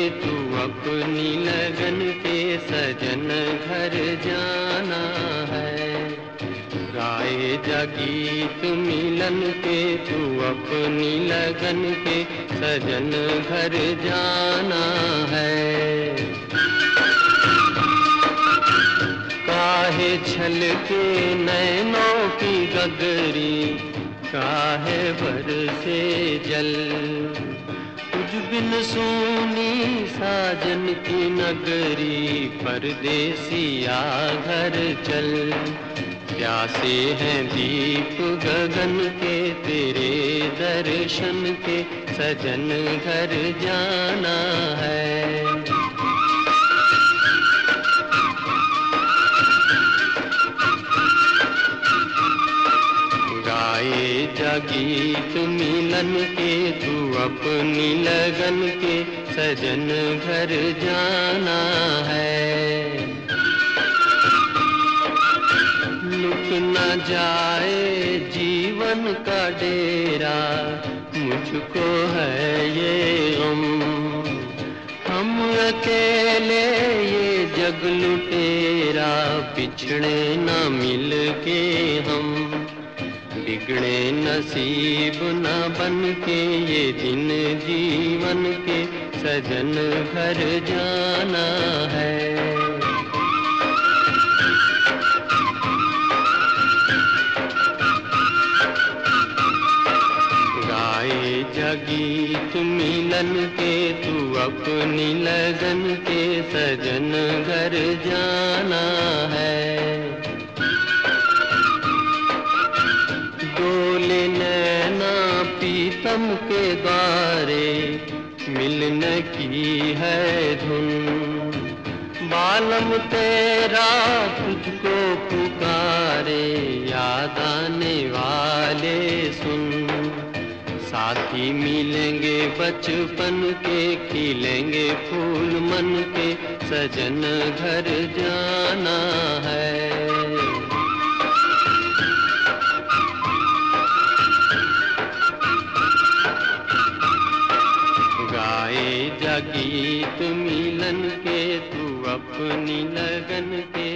तू अपनी लगन के सजन घर जाना है। गाए जा गीत मिलन के तू अपनी लगन के सजन घर जाना है। काहे छलके नैनों की गगरी, काहे बरसे जल, तुझ बिन सोनी साजन की नगरी, परदेसिया घर चल। प्यासे हैं दीप गगन के तेरे दर्शन के, सजन घर जाना है। गाए जा गीत मिलन के तू अपनी लगन के सजन घर जाना है। लुट न जाए जीवन का डेरा, मुझको है ये गम, हम अकेले ये जग लुटेरा, बिछड़े न मिल के हम। बिगड़े नसीब न बन के ये दिन जीवन के, सजन घर जाना है। जा गीत मिलन के तू अपनी लगन के सजन घर जाना है। डोले नैना पीतम के द्वारे, मिलने की है धुन, बालम तेरा तुझको पुकारे, याद आने वाले सुन। साथी मिलेंगे बचपन के, खिलेंगे फूल मन के, सजन घर जाना है। गाए जा गीत मिलन के तू अपनी लगन के,